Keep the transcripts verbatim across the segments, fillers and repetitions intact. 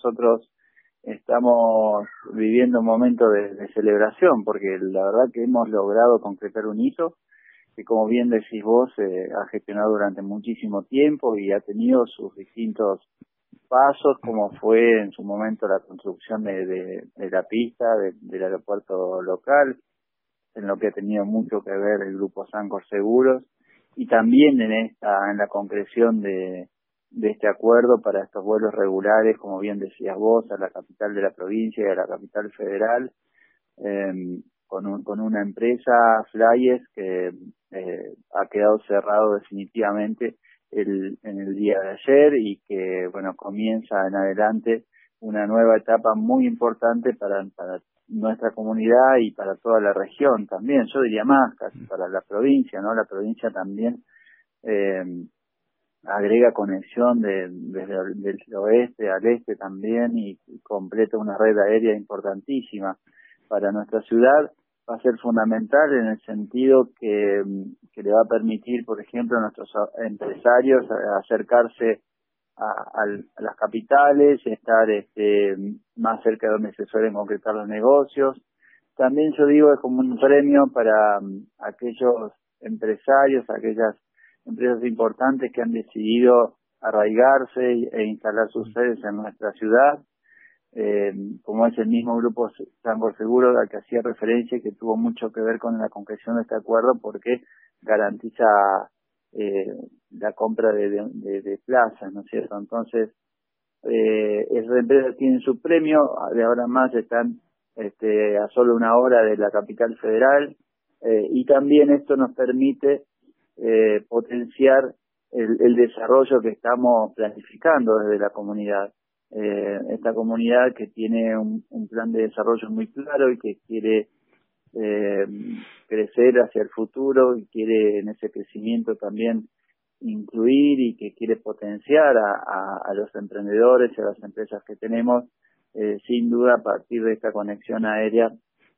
nosotros estamos viviendo un momento de, de celebración, porque la verdad que hemos logrado concretar un hito que, como bien decís vos, eh, ha gestionado durante muchísimo tiempo y ha tenido sus distintos pasos, como fue en su momento la construcción de, de, de la pista de, del aeropuerto local, en lo que ha tenido mucho que ver el grupo Sancor Seguros, y también en esta en la concreción de, de este acuerdo para estos vuelos regulares, como bien decías vos, a la capital de la provincia y a la capital federal, eh, con, un, con una empresa, Flyes, que eh, ha quedado cerrado definitivamente el, en el día de ayer y que, bueno, comienza en adelante una nueva etapa muy importante para, para nuestra comunidad y para toda la región también, yo diría más, casi para la provincia, ¿no? La provincia también eh, agrega conexión de, desde el del oeste al este también y, y completa una red aérea importantísima para nuestra ciudad. Va a ser fundamental en el sentido que, que le va a permitir, por ejemplo, a nuestros empresarios acercarse a, a, a las capitales, estar este, más cerca de donde se suelen concretar los negocios. También yo digo es como un premio para um, aquellos empresarios, aquellas empresas importantes que han decidido arraigarse e instalar sus sedes en nuestra ciudad, eh, como es el mismo grupo Sancor Seguros al que hacía referencia y que tuvo mucho que ver con la concreción de este acuerdo porque garantiza eh, la compra de, de, de, de plazas, ¿no es cierto? Entonces, eh, esas empresas tienen su premio, de ahora en más están este, a solo una hora de la capital federal, eh, y también esto nos permite eh, potenciar el, el desarrollo que estamos planificando desde la comunidad. Eh, esta comunidad que tiene un, un plan de desarrollo muy claro y que quiere eh, crecer hacia el futuro y quiere en ese crecimiento también incluir y que quiere potenciar a, a, a los emprendedores y a las empresas que tenemos, eh, sin duda a partir de esta conexión aérea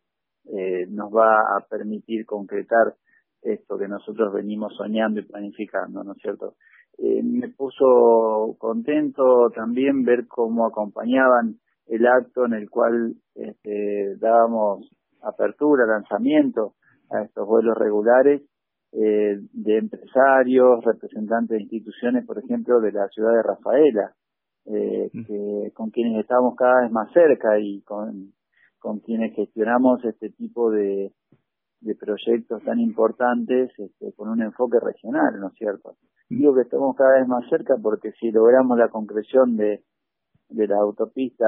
eh, nos va a permitir concretar esto que nosotros venimos soñando y planificando, ¿no es cierto? Eh, me puso contento también ver cómo acompañaban el acto en el cual este, dábamos apertura, lanzamiento a estos vuelos regulares eh, de empresarios, representantes de instituciones, por ejemplo, de la ciudad de Rafaela, eh, que, con quienes estamos cada vez más cerca y con, con quienes gestionamos este tipo de, de proyectos tan importantes este, con un enfoque regional, ¿no es cierto? Digo que estamos cada vez más cerca porque si logramos la concreción de, de la autopista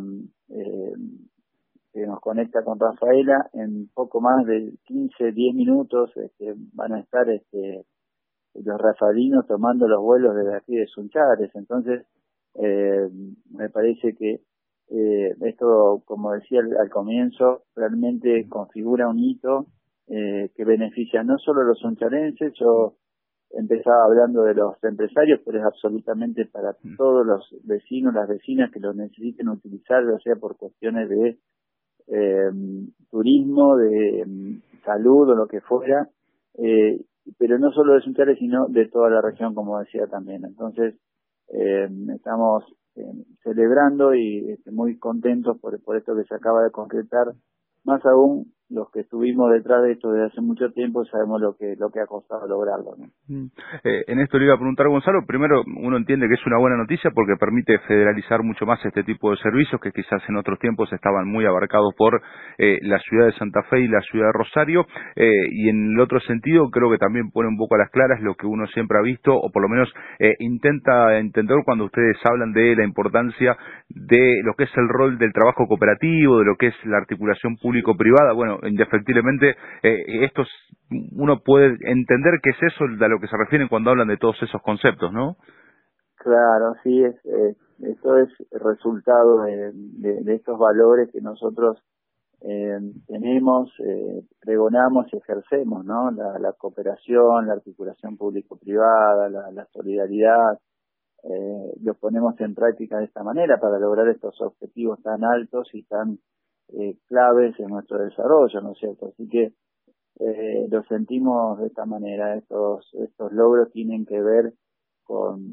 eh, que nos conecta con Rafaela, en poco más de quince, diez minutos este, van a estar este, los rafaelinos tomando los vuelos desde aquí de Sunchales. Entonces, eh, me parece que eh, esto, como decía al, al comienzo, realmente configura un hito eh, que beneficia no solo a los sunchalenses. Yo empezaba hablando de los empresarios, pero es absolutamente para todos los vecinos, las vecinas que lo necesiten utilizar, ya sea por cuestiones de eh, turismo, de um, salud o lo que fuera, eh, pero no solo de Sunchales, sino de toda la región, como decía también. Entonces, eh, estamos eh, celebrando y este, muy contentos por, por esto que se acaba de concretar. Más aún, los que estuvimos detrás de esto desde hace mucho tiempo sabemos lo que lo que ha costado lograrlo, ¿no? Mm. Eh, en esto le iba a preguntar, Gonzalo, primero uno entiende que es una buena noticia porque permite federalizar mucho más este tipo de servicios que quizás en otros tiempos estaban muy abarcados por eh, la ciudad de Santa Fe y la ciudad de Rosario, eh, y en el otro sentido creo que también pone un poco a las claras lo que uno siempre ha visto, o por lo menos eh, intenta entender cuando ustedes hablan de la importancia de lo que es el rol del trabajo cooperativo, de lo que es la articulación público-privada. Bueno, indefectiblemente eh, estos uno puede entender que es eso a lo que se refieren cuando hablan de todos esos conceptos, ¿no? Claro, sí, es, es esto es resultado de, de, de estos valores que nosotros eh, tenemos, eh, pregonamos y ejercemos, ¿no? La, la cooperación, la articulación público-privada, la, la solidaridad, eh, los ponemos en práctica de esta manera para lograr estos objetivos tan altos y tan eh, claves en nuestro desarrollo, ¿no es cierto? Así que eh, lo sentimos de esta manera. Estos estos logros tienen que ver con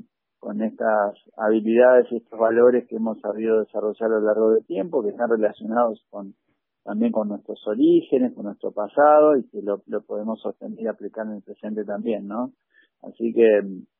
con estas habilidades y estos valores que hemos sabido desarrollar a lo largo del tiempo, que están relacionados con también con nuestros orígenes, con nuestro pasado, y que lo, lo podemos sostener y aplicar en el presente también, ¿no? Así que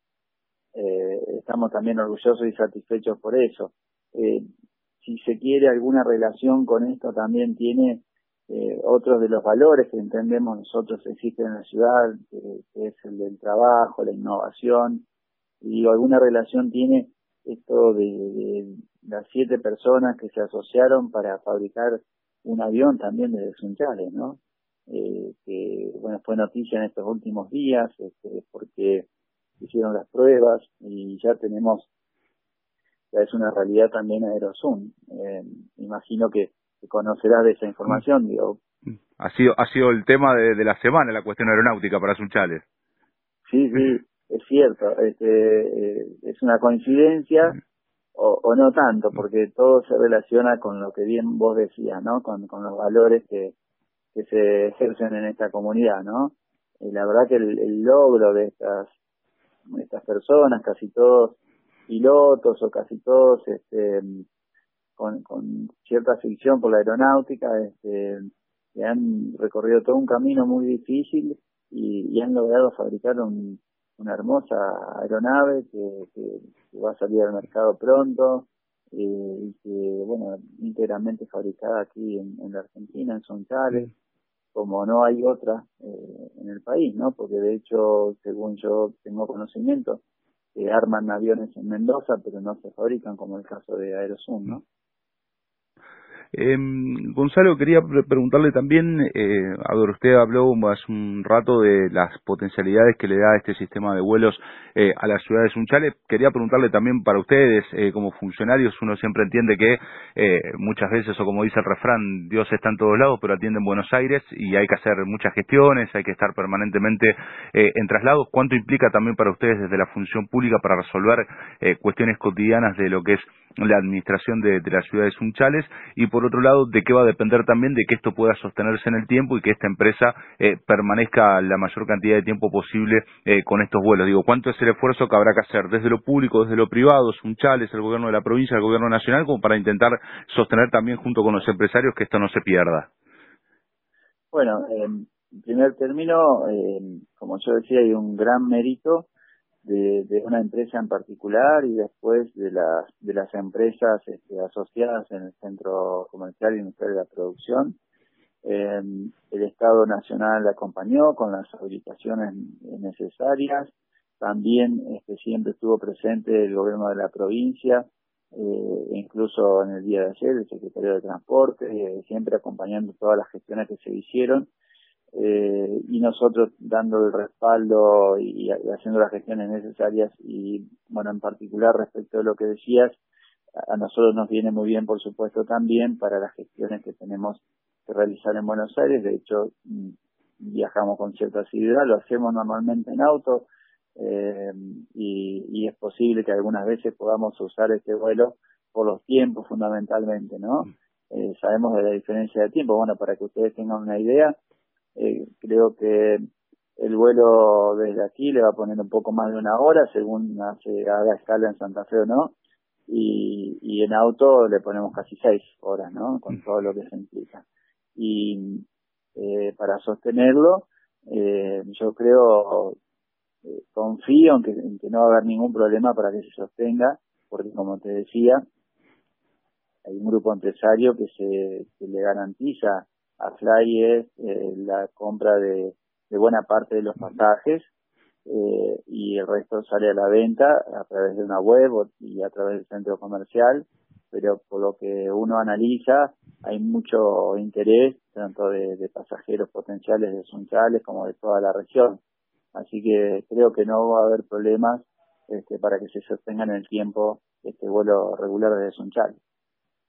eh, estamos también orgullosos y satisfechos por eso. Eh, si se quiere, alguna relación con esto también tiene eh, otros de los valores que entendemos nosotros existen en la ciudad, que, que es el del trabajo, la innovación, y digo, alguna relación tiene esto de, de las siete personas que se asociaron para fabricar un avión también desde Sunchales, ¿no? Eh, que, bueno, fue noticia en estos últimos días, este, porque hicieron las pruebas y ya tenemos, ya es una realidad también Aerosun. Eh, imagino que, que conocerás de esa información, digo. Ha sido, ha sido el tema de, de la semana, la cuestión aeronáutica para Sunchales. Sí, sí, es cierto, este, eh, es una coincidencia, o, o no tanto, porque todo se relaciona con lo que bien vos decías, ¿no? Con, con los valores que, que se ejercen en esta comunidad, ¿no? Y la verdad que el, el logro de estas, estas personas, casi todos pilotos o casi todos este, con, con cierta afición por la aeronáutica, este, que han recorrido todo un camino muy difícil y, y han logrado fabricar un, una hermosa aeronave que, que, que va a salir al mercado pronto eh, y que, bueno, íntegramente fabricada aquí en, en la Argentina, en Sunchales, como no hay otra eh, en el país, ¿no? Porque de hecho, según yo tengo conocimiento, eh, arman aviones en Mendoza, pero no se fabrican, como el caso de Aerosun, ¿no? Eh, Gonzalo, quería pre preguntarle también, eh, a ver, usted habló hace un rato de las potencialidades que le da este sistema de vuelos eh, a la ciudad de Sunchales. Quería preguntarle también para ustedes, eh, como funcionarios, uno siempre entiende que eh, muchas veces, o como dice el refrán, Dios está en todos lados, pero atiende en Buenos Aires y hay que hacer muchas gestiones, hay que estar permanentemente eh, en traslados. ¿Cuánto implica también para ustedes desde la función pública para resolver eh, cuestiones cotidianas de lo que es la administración de, de la ciudad de Sunchales? Y por otro lado, de qué va a depender también de que esto pueda sostenerse en el tiempo y que esta empresa eh, permanezca la mayor cantidad de tiempo posible eh, con estos vuelos. Digo, ¿cuánto es el esfuerzo que habrá que hacer desde lo público, desde lo privado, Sunchales, el gobierno de la provincia, el gobierno nacional, como para intentar sostener también junto con los empresarios que esto no se pierda? Bueno, eh, en primer término, eh, como yo decía, hay un gran mérito de, de una empresa en particular y después de las de las empresas este, asociadas en el Centro Comercial y Industrial de la Producción. Eh, el Estado Nacional acompañó con las habilitaciones necesarias. También este, siempre estuvo presente el gobierno de la provincia, eh, incluso en el día de ayer el secretario de Transporte, eh, siempre acompañando todas las gestiones que se hicieron. Eh, y nosotros dando el respaldo y, y haciendo las gestiones necesarias. Y bueno, en particular respecto de lo que decías, a nosotros nos viene muy bien, por supuesto, también para las gestiones que tenemos que realizar en Buenos Aires. De hecho, viajamos con cierta asiduidad, lo hacemos normalmente en auto, eh, y, y es posible que algunas veces podamos usar este vuelo por los tiempos fundamentalmente, ¿no? Eh, sabemos de la diferencia de tiempo. Bueno, para que ustedes tengan una idea, Eh, creo que el vuelo desde aquí le va a poner un poco más de una hora, según hace, haga escala en Santa Fe o no, y, y en auto le ponemos casi seis horas, ¿no? Con todo lo que se implica. Y eh, para sostenerlo, eh, yo creo, eh, confío en que, en que no va a haber ningún problema para que se sostenga, porque como te decía, hay un grupo empresario que se que le garantiza a Flyes eh, la compra de, de buena parte de los pasajes, eh, y el resto sale a la venta a través de una web o, y a través del centro comercial, pero por lo que uno analiza hay mucho interés tanto de, de pasajeros potenciales de Sunchales como de toda la región, así que creo que no va a haber problemas este, para que se sostengan en el tiempo este vuelo regular desde Sunchales.